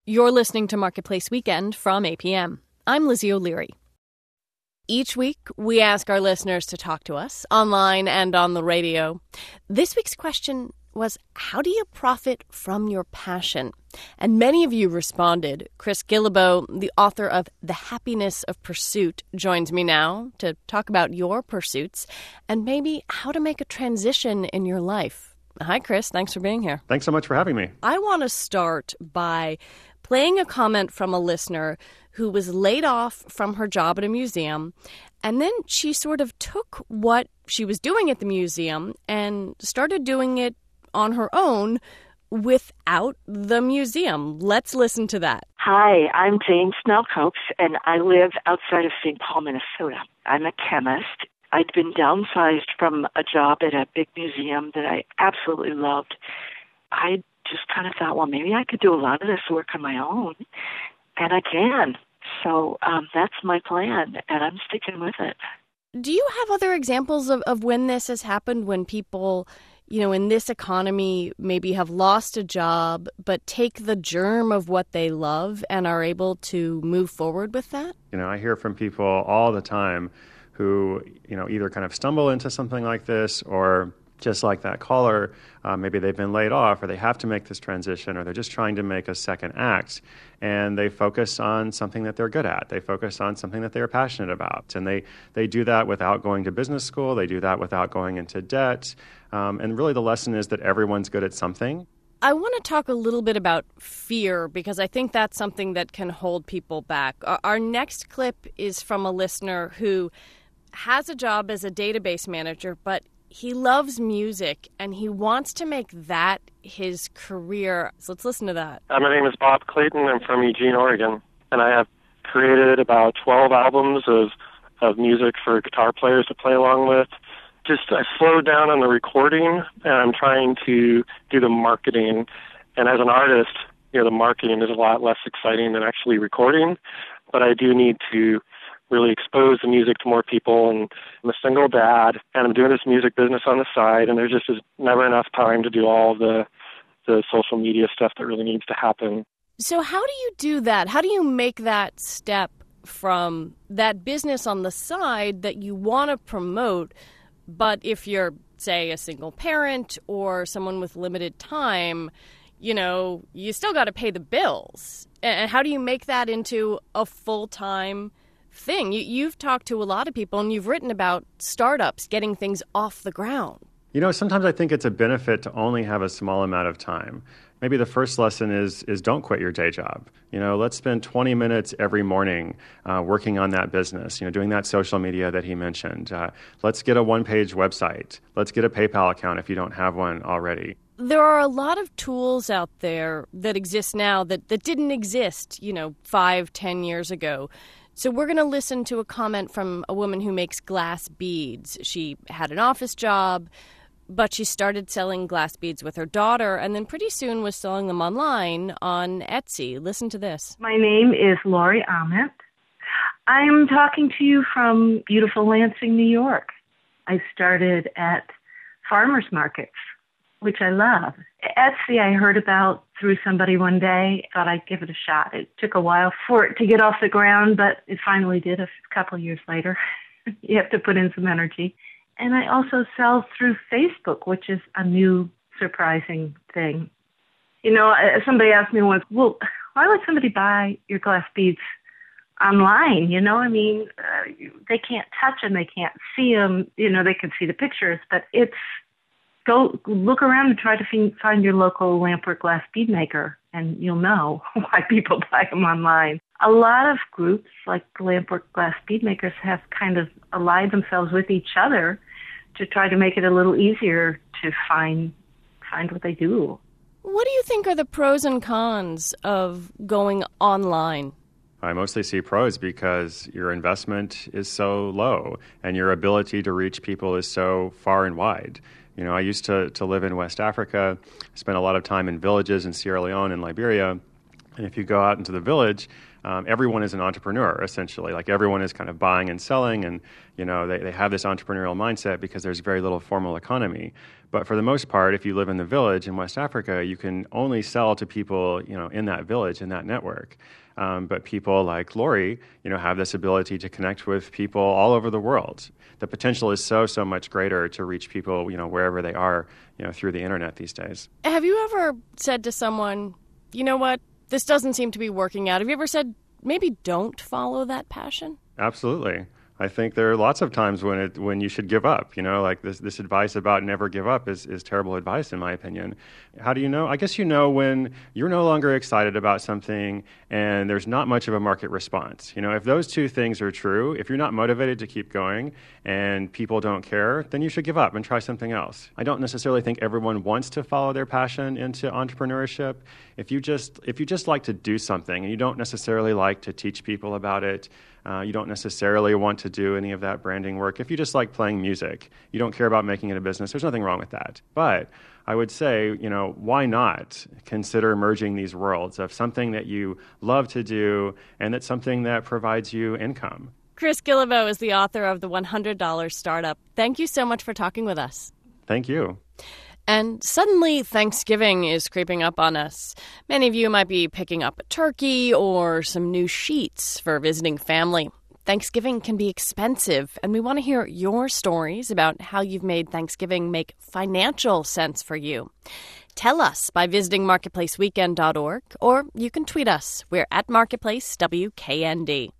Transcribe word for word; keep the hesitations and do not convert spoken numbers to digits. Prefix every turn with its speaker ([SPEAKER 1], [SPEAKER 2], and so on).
[SPEAKER 1] You're listening to Marketplace Weekend from A P M. I'm Lizzie O'Leary. Each week, we ask our listeners to talk to us, online and on the radio. This week's question was, how do you profit from your passion? And many of you responded. Chris Guillebeau, the author of The Happiness of Pursuit, joins me now to talk about your pursuits and maybe how to make a transition in your life. Hi, Chris. Thanks for being here.
[SPEAKER 2] Thanks so much for having me.
[SPEAKER 1] I want to start by playing a comment from a listener who was laid off from her job at a museum, and then she sort of took what she was doing at the museum and started doing it on her own without the museum. Let's listen to that.
[SPEAKER 3] Hi, I'm Jane Snell-Copes, and I live outside of Saint Paul, Minnesota. I'm a chemist. I'd been downsized from a job at a big museum that I absolutely loved. I just kind of thought, well, maybe I could do a lot of this work on my own, and I can. So um, that's my plan, and I'm sticking with it.
[SPEAKER 1] Do you have other examples of, of when this has happened, when people, you know, in this economy maybe have lost a job, but take the germ of what they love and are able to move forward with that?
[SPEAKER 2] You know, I hear from people all the time who, you know, either kind of stumble into something like this or just like that caller, uh, maybe they've been laid off or they have to make this transition or they're just trying to make a second act and they focus on something that they're good at. They focus on something that they're passionate about. And they, they do that without going to business school. They do that without going into debt. Um, and really the lesson is that everyone's good at something.
[SPEAKER 1] I want to talk a little bit about fear because I think that's something that can hold people back. Our next clip is from a listener who has a job as a database manager, but he loves music and he wants to make that his career. So let's listen to that.
[SPEAKER 4] Uh, my name is Bob Clayton. I'm from Eugene, Oregon, and I have created about twelve albums of, of music for guitar players to play along with. Just I slowed down on the recording and I'm trying to do the marketing. And as an artist, you know, the marketing is a lot less exciting than actually recording, but I do need to really expose the music to more people, and I'm a single dad, and I'm doing this music business on the side, and there just is never enough time to do all the the social media stuff that really needs to happen.
[SPEAKER 1] So how do you do that? How do you make that step from that business on the side that you want to promote, but if you're, say, a single parent or someone with limited time, you know, you still got to pay the bills. And how do you make that into a full-time thing? You, you've talked to a lot of people and you've written about startups getting things off the ground.
[SPEAKER 2] You know, sometimes I think it's a benefit to only have a small amount of time. Maybe the first lesson is is don't quit your day job. You know, let's spend twenty minutes every morning uh, working on that business, you know, doing that social media that he mentioned. Uh, let's get a one-page website. Let's get a PayPal account if you don't have one already.
[SPEAKER 1] There are a lot of tools out there that exist now that, that didn't exist, you know, five, ten years ago. So we're going to listen to a comment from a woman who makes glass beads. She had an office job, but she started selling glass beads with her daughter and then pretty soon was selling them online on Etsy. Listen to this.
[SPEAKER 5] My name is Lori Ament. I'm talking to you from beautiful Lansing, New York. I started at farmers markets, which I love. Etsy I heard about through somebody one day. Thought I'd give it a shot. It took a while for it to get off the ground, but it finally did a couple of years later. You have to put in some energy. And I also sell through Facebook, which is a new, surprising thing. You know, somebody asked me once, well, why would somebody buy your glass beads online? You know, I mean, uh, they can't touch them, they can't see them. You know, they can see the pictures, but it's go look around and try to find your local lampwork glass bead maker, and you'll know why people buy them online. A lot of groups like lampwork glass bead makers have kind of allied themselves with each other to try to make it a little easier to find find what they do.
[SPEAKER 1] What do you think are the pros and cons of going online?
[SPEAKER 2] I mostly see pros because your investment is so low and your ability to reach people is so far and wide. You know, I used to, to live in West Africa, spent a lot of time in villages in Sierra Leone and Liberia, And if you go out into the village, um, everyone is an entrepreneur, essentially. Like everyone is kind of buying and selling, and you know they, they have this entrepreneurial mindset because there's very little formal economy. But for the most part, if you live in the village in West Africa, you can only sell to people, you know, in that village, in that network. Um, but people like Lori, you know, have this ability to connect with people all over the world. The potential is so, so much greater to reach people, you know, wherever they are, you know, through the internet these days.
[SPEAKER 1] Have you ever said to someone, you know what, this doesn't seem to be working out? Have you ever said, maybe don't follow that passion?
[SPEAKER 2] Absolutely. I think there are lots of times when it when you should give up. You know, like this this advice about never give up is, is terrible advice, in my opinion. How do you know? I guess you know when you're no longer excited about something and there's not much of a market response. You know, if those two things are true, if you're not motivated to keep going and people don't care, then you should give up and try something else. I don't necessarily think everyone wants to follow their passion into entrepreneurship. If you just if you just like to do something and you don't necessarily like to teach people about it, Uh, you don't necessarily want to do any of that branding work. If you just like playing music, you don't care about making it a business, there's nothing wrong with that. But I would say, you know, why not consider merging these worlds of something that you love to do and that's something that provides you income?
[SPEAKER 1] Chris Guillebeau is the author of The one hundred dollars Startup. Thank you so much for talking with us.
[SPEAKER 2] Thank you.
[SPEAKER 1] And suddenly Thanksgiving is creeping up on us. Many of you might be picking up a turkey or some new sheets for visiting family. Thanksgiving can be expensive, and we want to hear your stories about how you've made Thanksgiving make financial sense for you. Tell us by visiting marketplace weekend dot org, or you can tweet us. We're at Marketplace W K N D.